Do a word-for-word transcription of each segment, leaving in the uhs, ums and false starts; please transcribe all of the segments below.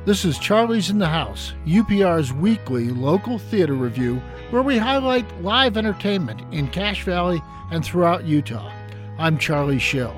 This is Charlie's in the House, U P R's weekly local theater review, where we highlight live entertainment in Cache Valley and throughout Utah. I'm Charlie Schill.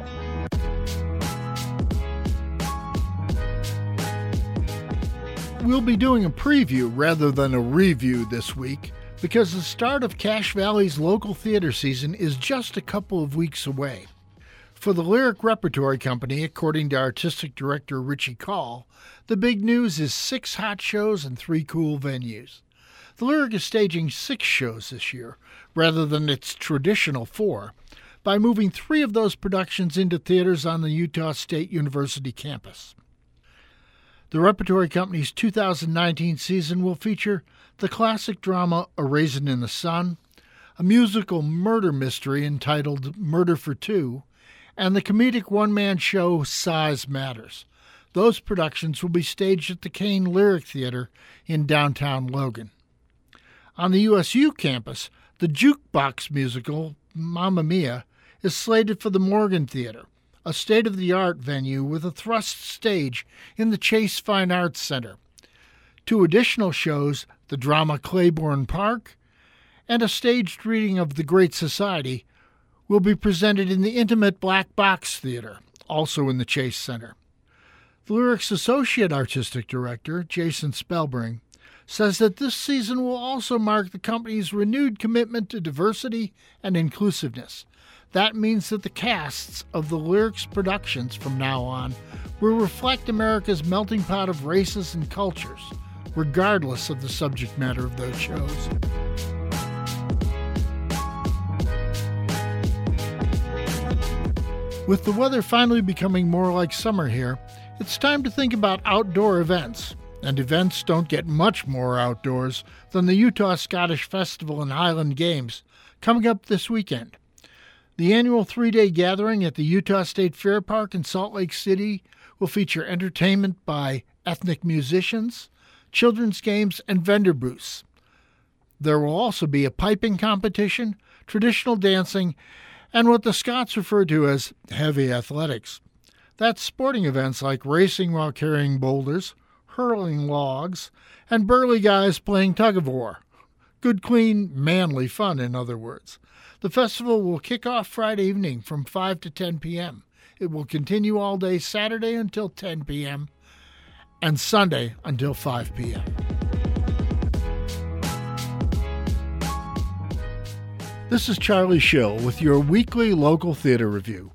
We'll be doing a preview rather than a review this week because the start of Cache Valley's local theater season is just a couple of weeks away. For the Lyric Repertory Company, according to Artistic Director Richie Call, the big news is six hot shows and three cool venues. The Lyric is staging six shows this year, rather than its traditional four, by moving three of those productions into theaters on the Utah State University campus. The Repertory Company's two thousand nineteen season will feature the classic drama A Raisin in the Sun, a musical murder mystery entitled Murder for Two, and the comedic one-man show Size Matters. Those productions will be staged at the Kane Lyric Theater in downtown Logan. On the U S U campus, the jukebox musical Mamma Mia is slated for the Morgan Theater, a state-of-the-art venue with a thrust stage in the Chase Fine Arts Center. Two additional shows, the drama Claiborne Park and a staged reading of The Great Society, will be presented in the intimate Black Box Theater, also in the Chase Center. The Lyric's Associate Artistic Director, Jason Spellbring, says that this season will also mark the company's renewed commitment to diversity and inclusiveness. That means that the casts of the Lyric's productions from now on will reflect America's melting pot of races and cultures, regardless of the subject matter of those shows. With the weather finally becoming more like summer here, it's time to think about outdoor events. And events don't get much more outdoors than the Utah Scottish Festival and Highland Games coming up this weekend. The annual three-day gathering at the Utah State Fair Park in Salt Lake City will feature entertainment by ethnic musicians, children's games, and vendor booths. There will also be a piping competition, traditional dancing, and what the Scots refer to as heavy athletics. That's sporting events like racing while carrying boulders, hurling logs, and burly guys playing tug-of-war. Good, clean, manly fun, in other words. The festival will kick off Friday evening from five to ten p.m. It will continue all day Saturday until ten p.m. and Sunday until five p.m. This is Charlie Schill with your weekly local theater review.